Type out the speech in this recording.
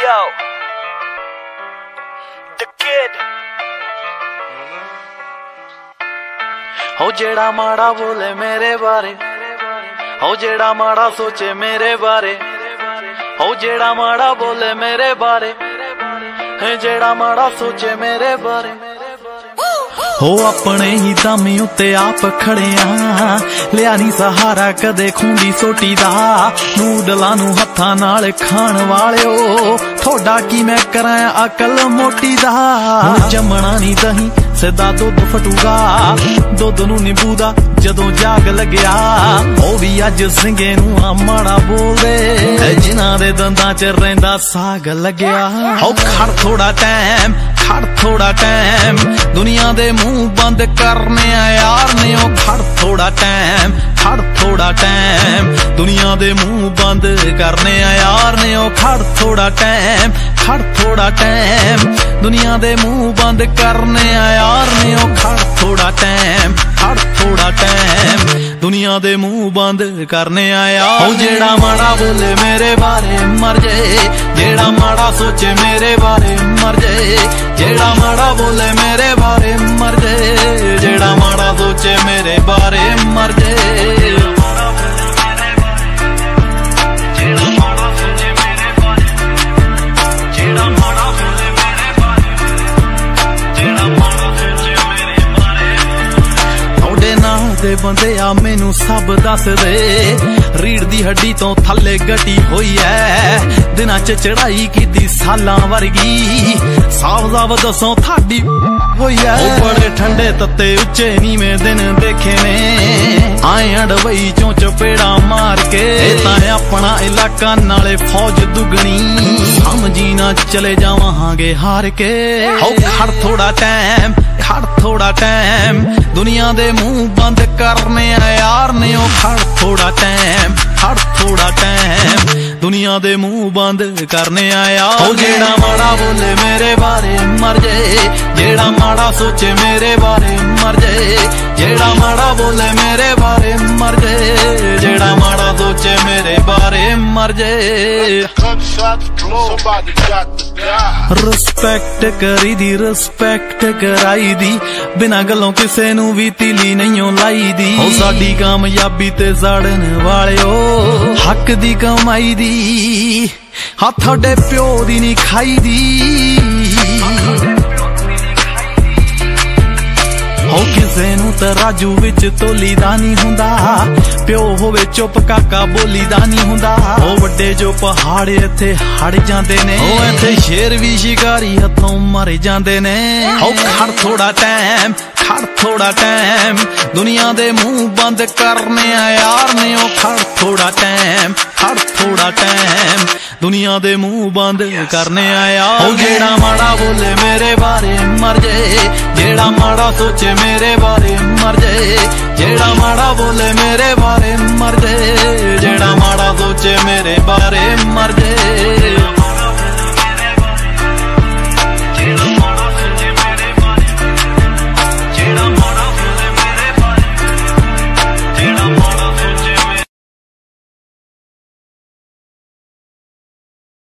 Yo, the kid. हो जेड़ा माड़ा बोले मेरे बारे, हो जेड़ा माड़ा सोचे मेरे बारे, हो जेड़ा माड़ा बोले मेरे बारे, है जेड़ा माड़ा सोचे मेरे बारे। हो अपने ही दम उत्ते आप खड़े आ, लिया नी सहारा कदे खूंदी सोटी दा, नूडलां नू हत्थां नाल खाण वालिओ, थोड़ा की मैं करां अकल मोटी दा। जमना नी दही सिद्धा दुध फटूगा, दुध नू नींबू दा जदों जाग लग्या, ओ भी अज सिंगे नू माड़ा बोलदे, जिन्हां दे दंदां च रहिंदा साग लग्या। हो खड़ थोड़ा टाइम, खड़ थोड़ा टाइम, दुनिया दे मुंह बंद करने यार ने, ओ खड़ थोड़ा टाइम, खड़ थोड़ा टाइम, दुनिया दे मुंह बंद करने यार ने, ओ खड़ थोड़ा टाइम, खड़ थोड़ा टाइम, दुनिया दे मुंह बंद करने यार ने, ओ खड़ थोड़ा टाइम, खड़ थोड़ा टाइम, दुनिया दे मुंह बंद करने आया। ओ जेड़ा माड़ा बोले मेरे बारे मर जाए, जेड़ा माड़ा सोचे मेरे बारे मर जाए, जेड़ा माड़ा बोले मेरे बारे मर जाए, जेड़ा माड़ा सोचे मेरे बारे मर जाए। दे बंदे आ मैनू सब दस दे, रीढ़ दी हड्डी तो थले गटी होई है, दिनां च चढ़ाई कीती सालां वर्गी, साफ साफ दसो थाडी होई है। बड़े ठंडे तत्ते उच्चे नीवें दिन देखे ने, आए अड़वई चों चपेड़ा मार के, तां अपना इलाका नाले फौज दुगनी, समझी ना चले जावांगे हार के। हो खड़ थोड़ा टाइम, खड़ थोड़ा टाइम, दुनिया दे मुंह बंद करने यार ने, ओ खड़ थोड़ा टाइम, खड़ थोड़ा टाइम, दुनिया दे मुंह बंद करने आया। ओ जेड़ा माड़ा बोले मेरे बारे मर जाए, जेड़ा माड़ा सोचे मेरे बारे मर जाए, जेड़ा माड़ा बोले मेरे बारे मर जाए, जेड़ा माड़ा सोचे मेरे बारे मर जाए। रिस्पेक्ट करी दी, रिस्पेक्ट कराई दी, बिना गलों किसे नू भी तीली नहीं लाई दी। ओ साडी कामयाबी ते सड़न वालिओ, हक दी कमाई दी, हां थोड़े प्यो दी नहीं खाई दी। हो किसे नू तराजू विच तोली दा नहीं हुंदा, प्यो होवे चुप काका बोली दा नहीं हुंदा। ओ वड्डे जो पहाड़ इत्थे हड़ जांदे ने, ओ इत्थे शेर भी शिकारी हथों मर जांदे ने। हो खड़ थोड़ा टाइम, खड़ थोड़ा टाइम, दुनिया दे मुंह बंद करने यार ने, ओ खड़ थोड़ा टाइम, खड़ थोड़ा टाइम, दुनिया दे मुंह बंद करने आया। ओ जेड़ा माड़ा बोले मेरे बारे मर जाए, जेड़ा माड़ा सोचे मेरे बारे मर जाए, जेड़ा माड़ा बोले मेरे बारे मर जाए, जेड़ा माड़ा सोचे मेरे बारे मर जाए।